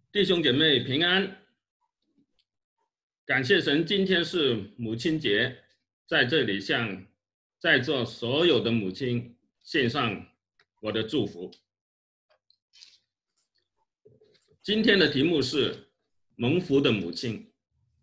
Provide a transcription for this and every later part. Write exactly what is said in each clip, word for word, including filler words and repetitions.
弟兄姐妹平安，感谢神，今天是母亲节，在这里向在座所有的母亲献上我的祝福。今天的题目是蒙福的母亲。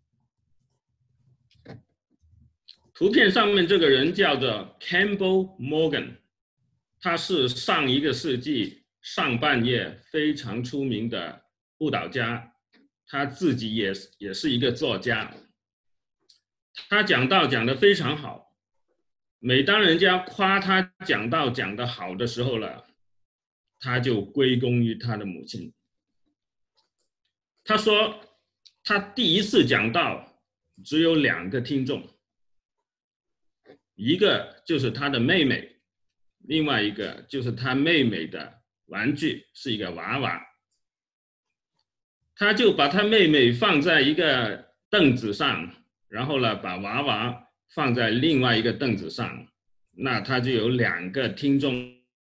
图片上面这个人叫做 Campbell Morgan， 他是上一个世纪上半叶非常出名的布道家，他自己也也是一个作家。他讲道讲得非常好，每当人家夸他讲道讲得好的时候了，他就归功于他的母亲。他说他第一次讲道只有两个听众，一个就是他的妹妹，另外一个就是他妹妹的玩具，是一个娃娃。他就把他妹妹放在一个凳子上，然后呢，把娃娃放在另外一个凳子上，那他就有两个听众。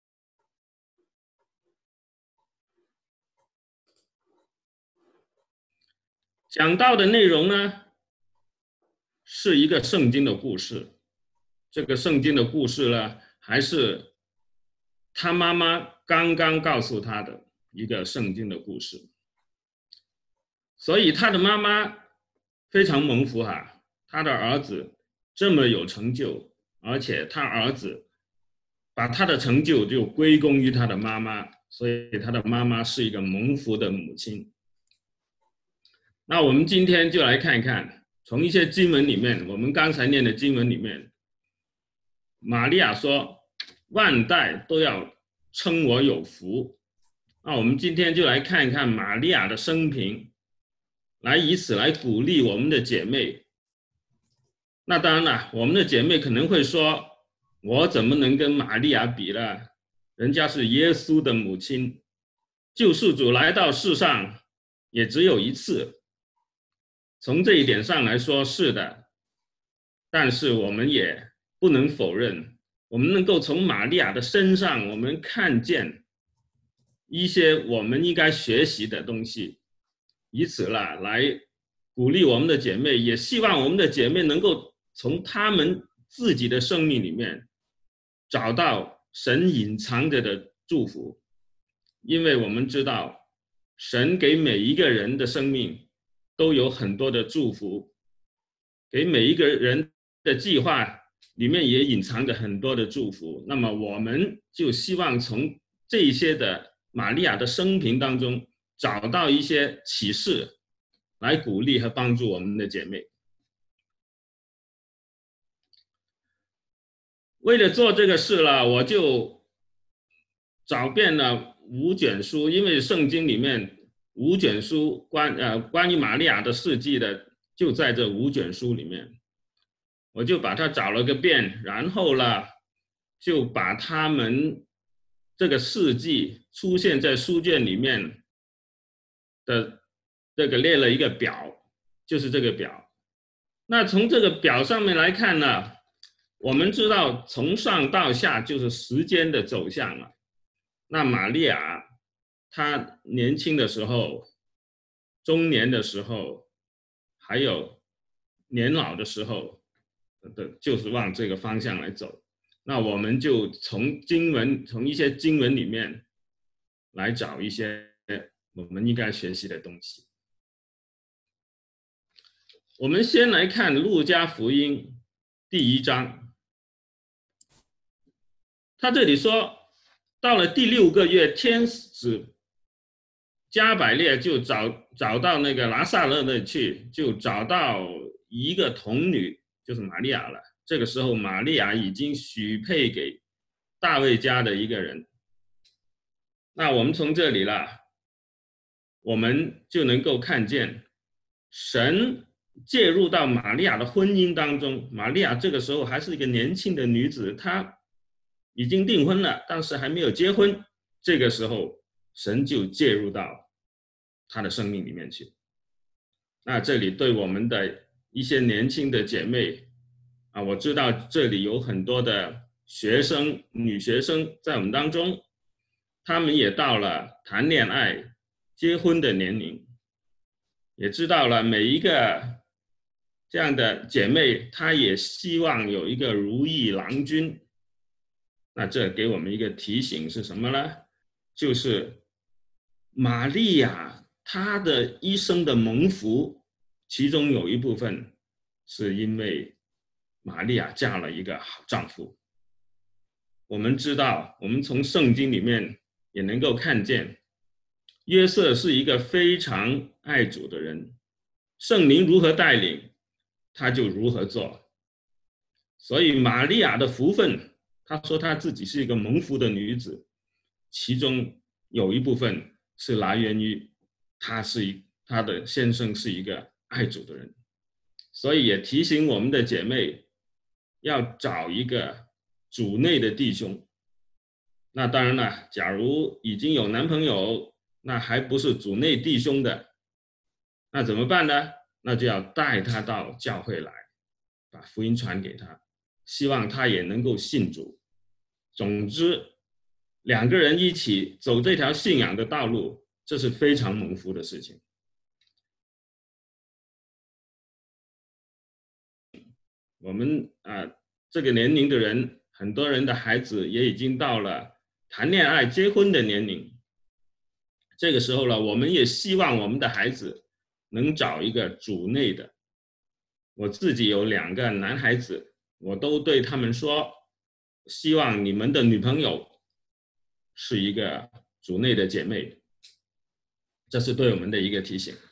讲到的内容呢，是一个圣经的故事。这个圣经的故事呢，还是他妈妈刚刚告诉他的一个圣经的故事。所以他的妈妈非常蒙福哈，他的儿子这么有成就，而且他儿子把他的成就就归功于他的妈妈，所以他的妈妈是一个蒙福的母亲。那我们今天就来看一看，从一些经文里面，我们刚才念的经文里面，玛利亚说万代都要称我有福。那我们今天就来看一看玛利亚的生平，来以此来鼓励我们的姐妹。那当然了，我们的姐妹可能会说，我怎么能跟玛利亚比呢？人家是耶稣的母亲，救世主来到世上也只有一次。从这一点上来说是的，但是我们也不能否认，我们能够从玛利亚的身上，我们看见一些我们应该学习的东西，以此啦来鼓励我们的姐妹，也希望我们的姐妹能够从她们自己的生命里面找到神隐藏着的祝福。因为我们知道神给每一个人的生命都有很多的祝福，给每一个人的计划里面也隐藏着很多的祝福。那么我们就希望从这些的玛利亚的生平当中找到一些启示，来鼓励和帮助我们的姐妹。为了做这个事了，我就找遍了五卷书，因为圣经里面五卷书关呃关于玛利亚的事迹的就在这五卷书里面，我就把它找了个遍，然后呢，就把他们这个事迹出现在书卷里面的这个列了一个表，就是这个表。那从这个表上面来看呢，我们知道从上到下就是时间的走向了。那玛利亚她年轻的时候、中年的时候，还有年老的时候，就是往这个方向来走。那我们就从经文，从一些经文里面来找一些我们应该学习的东西。我们先来看路加福音第一章，他这里说，到了第六个月，天使加百列就找找到那个拿撒勒那去，就找到一个童女，就是玛利亚了。这个时候，玛利亚已经许配给大卫家的一个人。那我们从这里了，我们就能够看见神介入到玛利亚的婚姻当中。玛利亚这个时候还是一个年轻的女子，她已经订婚了，但是还没有结婚。这个时候，神就介入到她的生命里面去。那这里对我们的一些年轻的姐妹啊，我知道这里有很多的学生、女学生在我们当中，她们也到了谈恋爱、 结婚的年龄，也知道了每一个这样的姐妹，她也希望有一个如意郎君。那这给我们一个提醒是什么呢？就是玛利亚她的一生的蒙福，其中有一部分是因为玛利亚嫁了一个好丈夫。我们知道，我们从圣经里面也能够看见，约瑟是一个非常爱主的人，圣灵如何带领，他就如何做。所以玛利亚的福分，她说她自己是一个蒙福的女子，其中有一部分是来源于她是一她的先生是一个爱主的人。所以也提醒我们的姐妹要找一个主内的弟兄。那当然了，假如已经有男朋友，那还不是主内弟兄的，那怎么办呢？那就要带他到教会来，把福音传给他，希望他也能够信主。总之，两个人一起走这条信仰的道路，这是非常蒙福的事情。我们啊、呃，这个年龄的人，很多人的孩子也已经到了谈恋爱、结婚的年龄。这个时候呢，我们也希望我们的孩子能找一个主内的。我自己有两个男孩子，我都对他们说，希望你们的女朋友是一个主内的姐妹，这是对我们的一个提醒。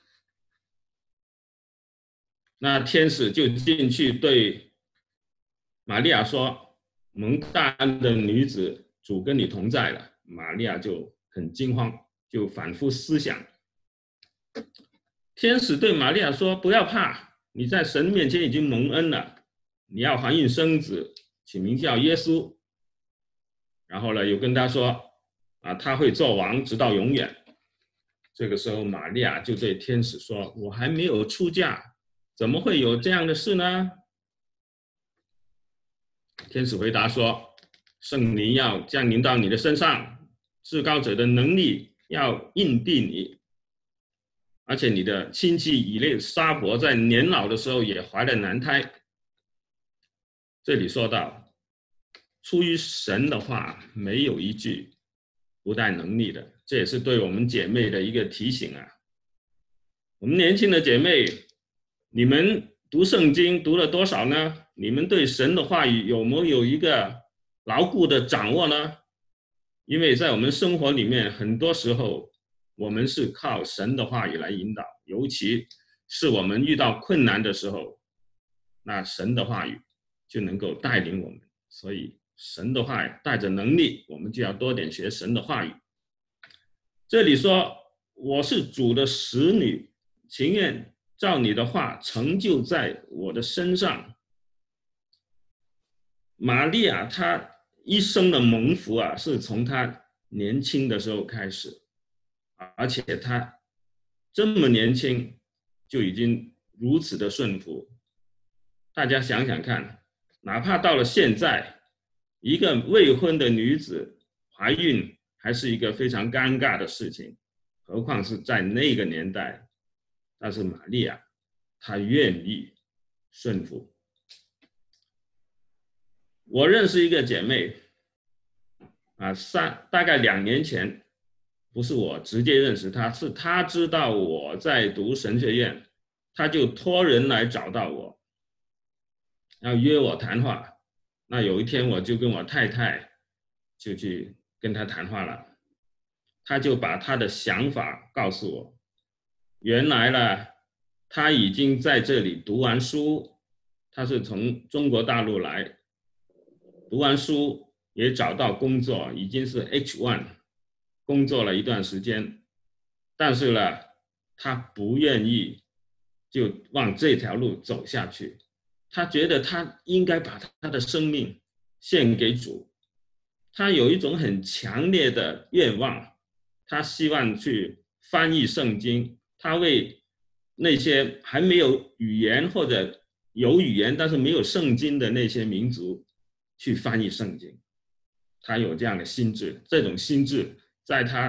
那天使就进去对玛利亚说，蒙大恩的女子，主跟你同在了。玛利亚就很惊慌，就反复思想。天使对玛利亚说，不要怕，你在神面前已经蒙恩了，你要怀孕生子，起名叫耶稣。然后呢，又跟他说啊，他会做王直到永远。这个时候玛利亚就对天使说，我还没有出嫁，怎么会有这样的事呢？天使回答说，圣灵要降临到你的身上，至高者的能力要荫庇你，而且你的亲戚以利沙伯在年老的时候也怀了男胎。这里说到，出于神的话，没有一句不带能力的，这也是对我们姐妹的一个提醒啊。我们年轻的姐妹，你们读圣经读了多少呢？你们对神的话语有没有一个牢固的掌握呢？因为在我们生活里面，很多时候我们是靠神的话语来引导，尤其是我们遇到困难的时候，那神的话语就能够带领我们。所以神的话语带着能力，我们就要多点学神的话语。这里说，我是主的使女，情愿照你的话成就在我的身上。玛利亚她一生的蒙福啊，是从她年轻的时候开始，而且她这么年轻就已经如此的顺服。大家想想看，哪怕到了现在，一个未婚的女子怀孕还是一个非常尴尬的事情，何况是在那个年代。但是玛利亚她愿意顺服。我认识一个姐妹啊，三大概两年前，不是我直接认识她，是她知道我在读神学院，她就托人来找到我，要约我谈话。那有一天我就跟我太太就去跟她谈话了，她就把她的想法告诉我。原来呢，她已经在这里读完书，她是从中国大陆来，读完书也找到工作，已经是 H 一 工作了一段时间，但是呢，他不愿意就往这条路走下去。他觉得他应该把他的生命献给主，他有一种很强烈的愿望，他希望去翻译圣经，他为那些还没有语言或者有语言但是没有圣经的那些民族去翻译圣经。他有这样的心志，这种心志在他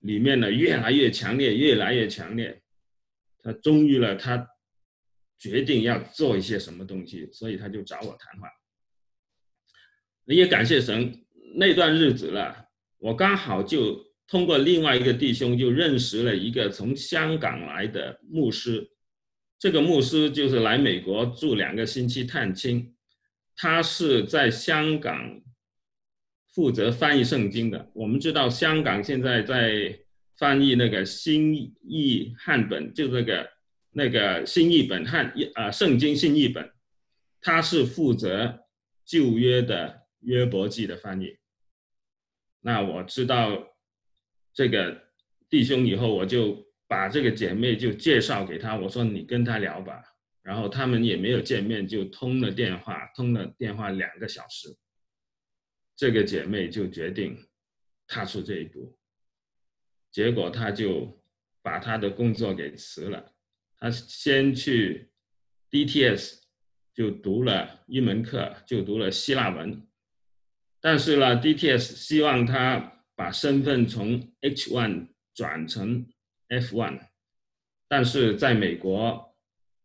里面呢越来越强烈，越来越强烈。他终于了，他决定要做一些什么东西，所以他就找我谈话。也感谢神，那段日子了，我刚好就通过另外一个弟兄就认识了一个从香港来的牧师。这个牧师就是来美国住两个星期探亲，他是在香港负责翻译圣经的。我们知道香港现在在翻译那个新译汉本，就那个那个新译本汉啊圣经新译本，他是负责旧约的约伯记的翻译。那我知道这个弟兄以后，我就把这个姐妹就介绍给他，我说你跟他聊吧。然后他们也没有见面，就通了电话，通了电话两个小时。这个姐妹就决定踏出这一步，结果她就把她的工作给辞了。她先去 D T S 就读了一门课，就读了希腊文。但是呢 ，D T S 希望她把身份从 H 一 转成 F 一，但是在美国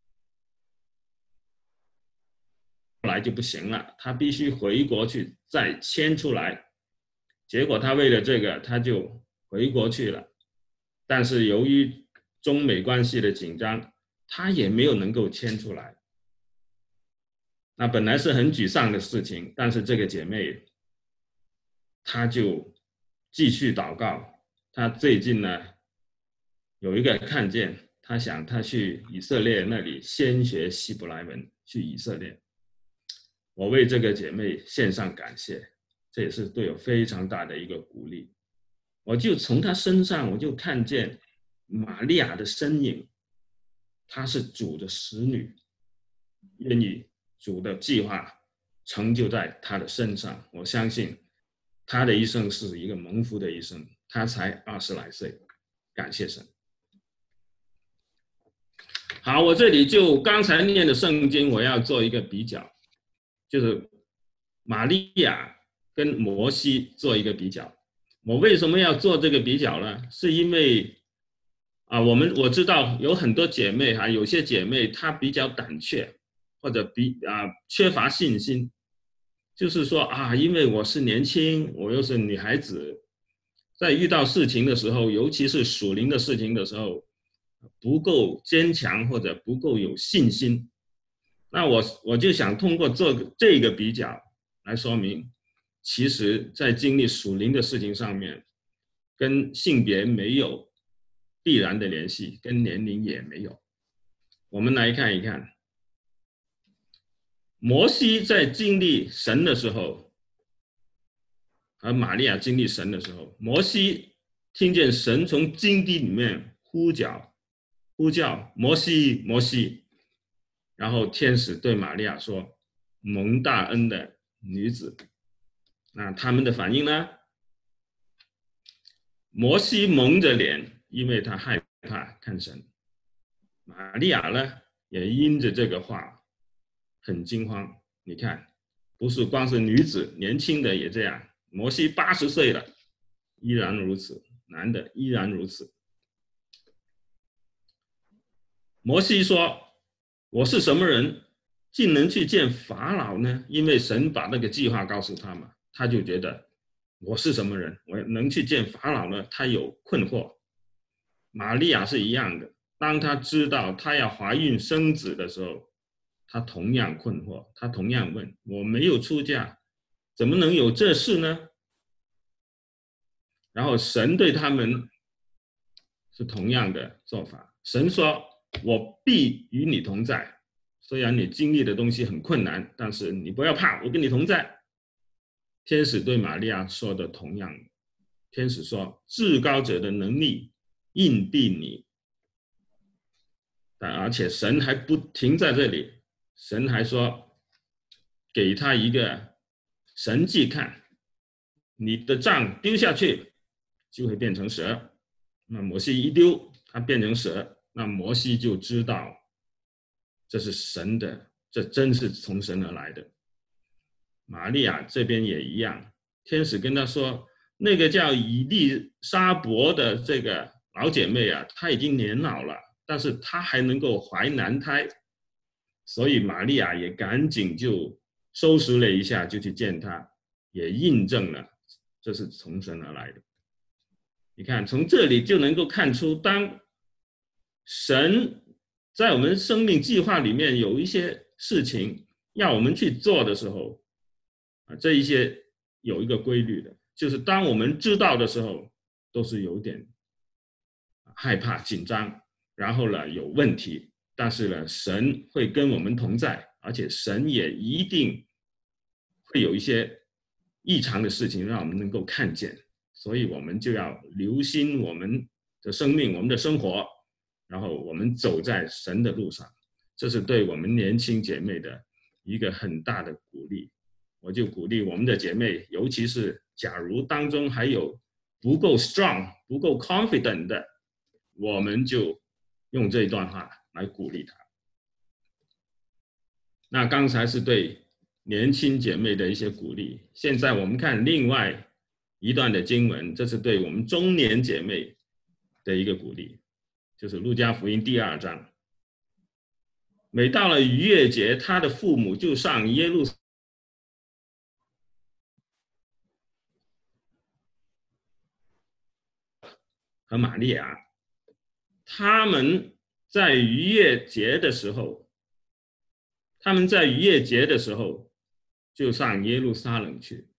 后来就不行了，他必须回国去再签出来。结果他为了这个，他就回国去了。但是由于中美关系的紧张，他也没有能够签出来。那本来是很沮丧的事情，但是这个姐妹，她就继续祷告。她最近呢，有一个看见，她想她去以色列那里先学希伯来文，去以色列。我为这个姐妹献上感谢，这也是对我非常大的一个鼓励。我就从她身上，我就看见玛利亚的身影，她是主的使女，愿意主的计划成就在她的身上。我相信她的一生是一个蒙福的一生，她才二十来岁，感谢神。好，我这里就刚才念的圣经，我要做一个比较。就是玛利亚跟摩西做一个比较。我为什么要做这个比较呢？是因为啊，我们我知道有很多姐妹哈，有些姐妹她比较胆怯，或者比啊缺乏信心，就是说啊，因为我是年轻，我又是女孩子，在遇到事情的时候，尤其是属灵的事情的时候，不够坚强或者不够有信心。那我我就想通过这个这个比较来说明，其实在经历属灵的事情上面，跟性别没有必然的联系，跟年龄也没有。我们来看一看，摩西在经历神的时候，和玛利亚经历神的时候，摩西听见神从荆棘里面呼叫，呼叫摩西，摩西。然后天使对玛利亚说：“蒙大恩的女子。”那他们的反应呢？摩西蒙着脸，因为他害怕看神。玛利亚呢，也因着这个话很惊慌。你看，不是光是女子，年轻的也这样。摩西八十岁了，依然如此，男的依然如此。摩西说：“我是什么人，竟能去见法老呢？”因为神把那个计划告诉他嘛，他就觉得我是什么人，我能去见法老呢？他有困惑。玛利亚是一样的，当他知道他要怀孕生子的时候，他同样困惑，他同样问：我没有出嫁，怎么能有这事呢？然后神对他们是同样的做法，神说：我必与你同在。虽然你经历的东西很困难，但是你不要怕，我跟你同在。天使对玛利亚说的同样，天使说：至高者的能力印庇你。而且神还不停在这里，神还说给他一个神迹看，你的杖丢下去就会变成蛇。那摩西一丢，它变成蛇，那摩西就知道这是神的，这真是从神而来的。玛利亚这边也一样，天使跟他说： 那个叫以利沙伯的这个老姐妹啊，她已经年老了，但是她还能够怀男胎，所以玛利亚也赶紧就收拾了一下，就去见她，也印证了这是从神而来的。你看，从这里就能够看出，当神在我们生命计划里面有一些事情要我们去做的时候，啊，这一些有一个规律的，就是当我们知道的时候，都是有点害怕、紧张，然后呢有问题，但是呢，神会跟我们同在，而且神也一定会有一些异常的事情让我们能够看见。所以我们就要留心我们的生命，我们的生活，然后我们走在神的路上，这是对我们年轻姐妹的一个很大的鼓励。我就鼓励我们的姐妹，尤其是假如当中还有不够 strong、不够 confident 的，我们就用这一段话来鼓励她。那刚才是对年轻姐妹的一些鼓励，现在我们看另外一段的经文，这是对我们中年姐妹的一个鼓励，就是路加福音第二章。每到了逾越节，他的父母就上耶路撒冷和玛利亚，他们在逾越节的时候，他们在逾越节的时候就上耶路撒冷去。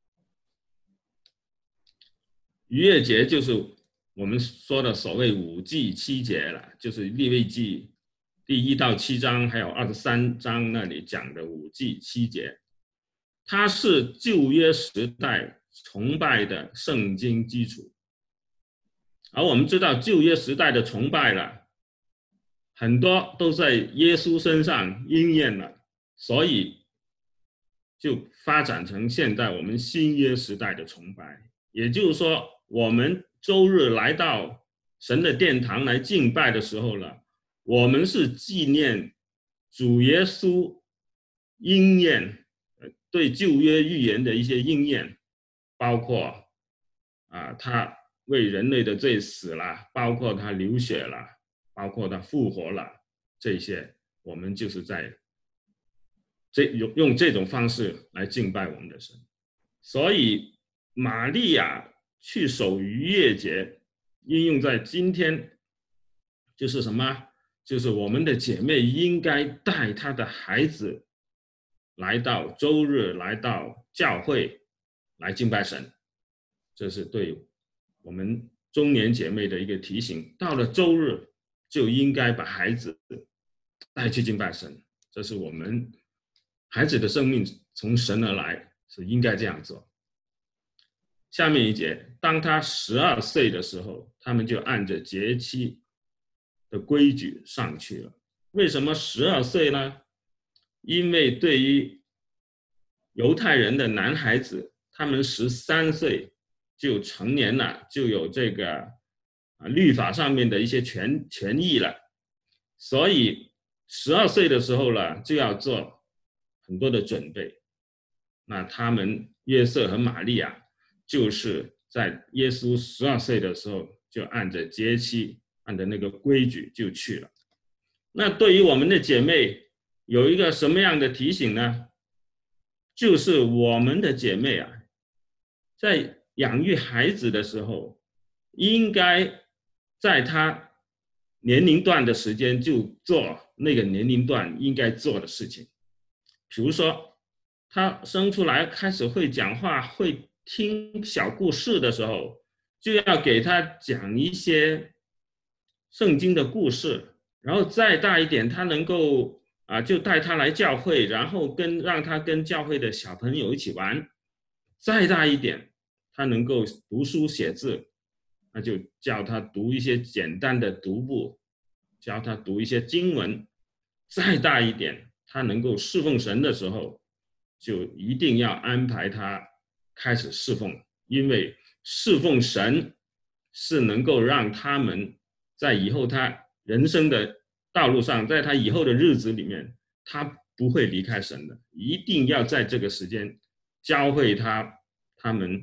逾越节就是我们说的所谓五季七节了，就是利未记第一到七章还有二十三章那里讲的五季七节，它是旧约时代崇拜的圣经基础。而我们知道旧约时代的崇拜了，很多都在耶稣身上应验了，所以就发展成现在我们新约时代的崇拜。也就是说，我们周日来到神的殿堂来敬拜的时候了，我们是纪念主耶稣应验对旧约预言的一些应验，包括啊，他为人类的罪死了，包括他流血了，包括他复活了，这些我们就是在这用这种方式来敬拜我们的神。所以玛利亚去守逾越节应用在今天，就是什么？就是我们的姐妹应该带她的孩子来到周日，来到教会来敬拜神，这是对我们中年姐妹的一个提醒。到了周日就应该把孩子带去敬拜神，这是我们孩子的生命从神而来，是应该这样做。下面一节，当他十二岁的时候，他们就按着节期的规矩上去了。为什么十二岁呢？因为对于犹太人的男孩子，他们十三岁就成年了，就有这个啊律法上面的一些权权益了，所以十二岁的时候呢，就要做很多的准备。那他们约瑟和玛利亚就是在耶稣十二岁的时候，就按着节期，按照那个规矩就去了。那对于我们的姐妹有一个什么样的提醒呢？就是我们的姐妹啊，在养育孩子的时候，应该在她年龄段的时间就做那个年龄段应该做的事情。比如说，她生出来开始会讲话，会听小故事的时候，就要给她讲一些圣经的故事，然后再大一点，她能够啊，就带她来教会，然后跟让她跟教会的小朋友一起玩。再大一点，她能够读书写字，那就教她读一些简单的读簿，教她读一些经文。再大一点，她能够侍奉神的时候，就一定要安排她开始侍奉，因为侍奉神是能够让他们在以后他人生的道路上，在他以后的日子里面，他不会离开神的，一定要在这个时间教会他他们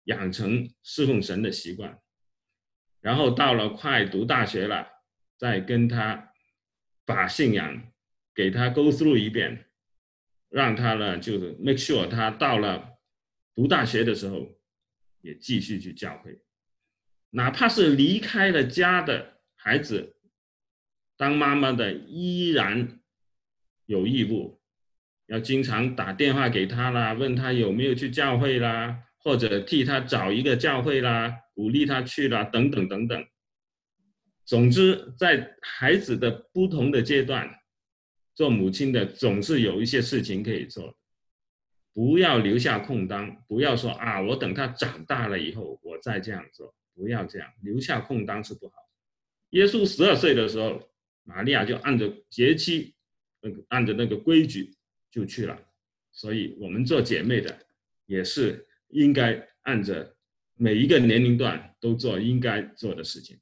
养成侍奉神的习惯。然后到了快读大学了，再跟他把信仰给他 go through 一遍，让他呢就是 make sure 他到了读大学的时候也继续去教会。哪怕是离开了家的孩子，当妈妈的依然有义务要经常打电话给他啦，问他有没有去教会啦，或者替他找一个教会啦，鼓励他去啦，等等等等。总之，在孩子的不同的阶段，做母亲的总是有一些事情可以做，不要留下空当，不要说啊，我等他长大了以后我再这样做，不要这样，留下空当是不好。耶稣十二岁的时候，玛利亚就按着节期，按着那个规矩就去了。所以我们做姐妹的也是应该按着每一个年龄段都做应该做的事情。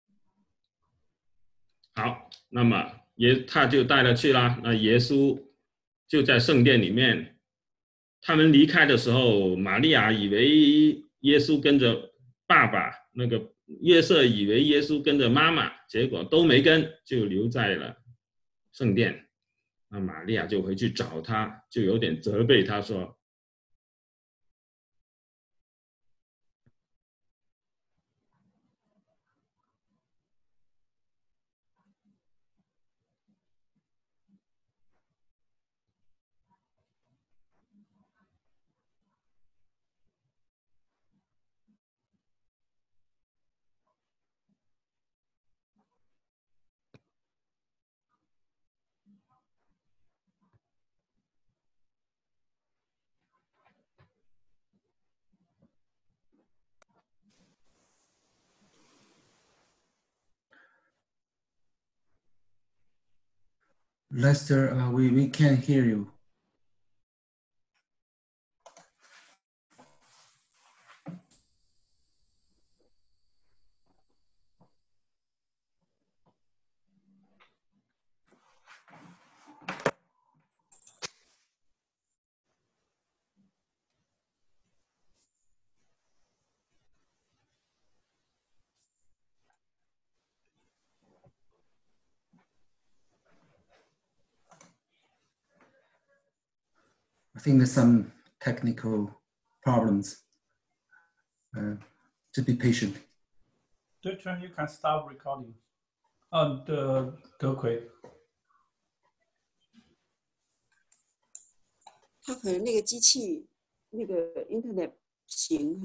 好，那么耶他就带了去了。那耶稣就在圣殿里面，他们离开的时候，玛利亚以为耶稣跟着爸爸，那个约瑟以为耶稣跟着妈妈，结果都没跟，就留在了圣殿。那玛利亚就回去找他，就有点责备他说 Lester, uh, we, we can't hear you. I think there's some technical problems. Uh, just be patient. Dutron, you can stop recording. Oh, the德奎， 他可能那个机器那个 internet 不行。